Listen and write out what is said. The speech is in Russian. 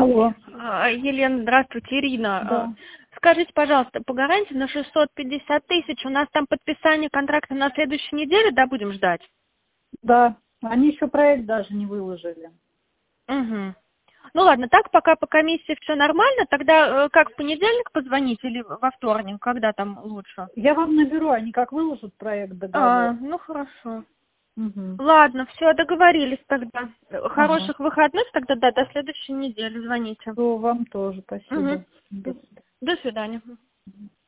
Алло. Елена, здравствуйте, Ирина. Да. Скажите, пожалуйста, по гарантии на 650 тысяч у нас там подписание контракта на следующей неделе, да, будем ждать? Да. Они еще проект даже не выложили. Угу. Ну ладно, так пока по комиссии все нормально, тогда как, в понедельник позвонить или во вторник, когда там лучше? Я вам наберу, они как выложат проект, договор. Ну хорошо. Угу. Ладно, все, договорились тогда. Ага. Хороших выходных тогда, да, до следующей недели звоните. То вам тоже, спасибо. Угу. До свидания. До свидания.